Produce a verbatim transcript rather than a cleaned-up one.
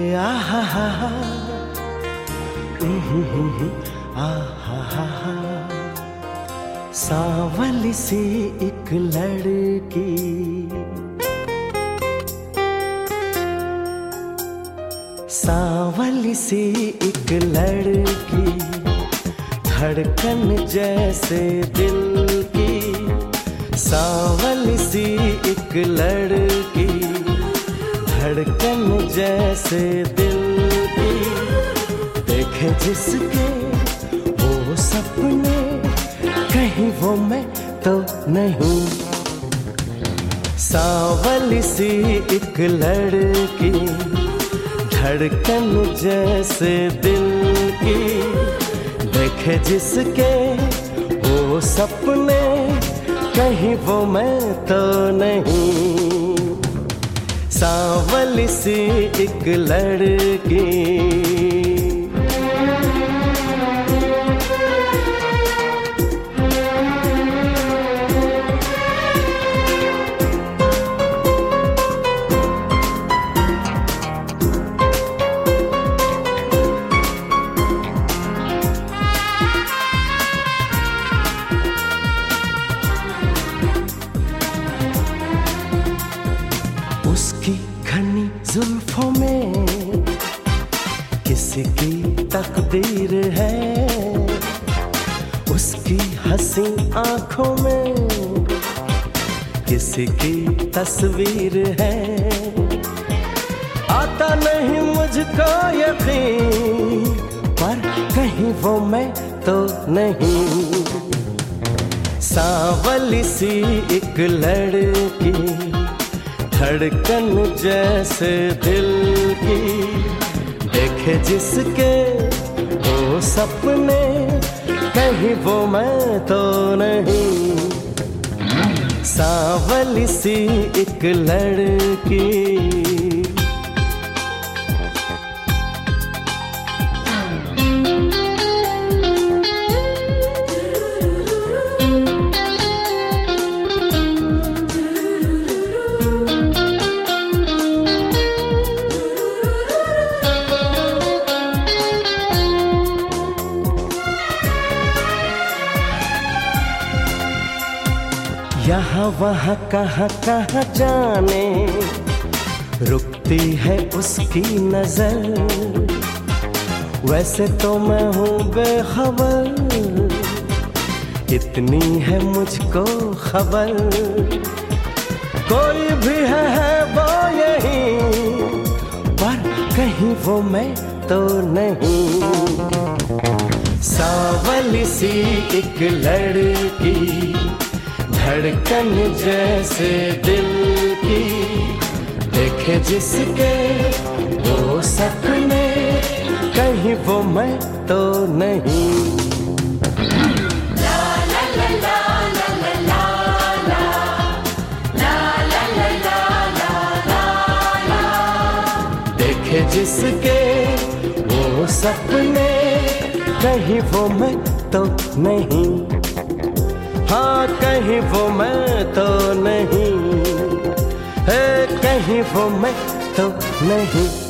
आहा हा हा, आहा हा हा, सांवली सी एक लड़की, सांवली सी एक लड़की, धड़कन जैसे दिल की, सांवली सी एक लड़की, धड़कन जैसे दिल की, देखे जिसके वो सपने, कहीं वो मैं तो नहीं, सांवली सी एक लड़की, धड़कन जैसे दिल की, देखे जिसके वो सपने, कहीं वो मैं तो नहीं, सांवली सी एक लड़की। उसकी घनी जुल्फों में किसी की तकदीर है, उसकी हंसी आंखों में किसी की तस्वीर है, आता नहीं मुझको यकीन, पर कहीं वो मैं तो नहीं, सांवली सी एक लड़की, धड़कन जैसे दिल की, देखे जिसके वो सपने, कहीं वो मैं तो नहीं, सांवली सी एक लड़की। यहाँ वहाँ कहाँ कहाँ जाने, रुकती है उसकी नजर, वैसे तो मैं हूँ बेखबर, इतनी है मुझको खबर, कोई भी है, है वो यही, पर कहीं वो मैं तो नहीं, सांवली सी एक लड़की, धड़कन जैसे दिल की, देखे जिसके वो सपने, कहीं वो मैं तो नहीं, ला ला ला ला ला ला ला, ला ला ला ला ला ला, देखे जिसके वो सपने, कहीं वो मैं तो नहीं, हाँ कहीं वो मैं तो नहीं है, कहीं वो मैं तो नहीं।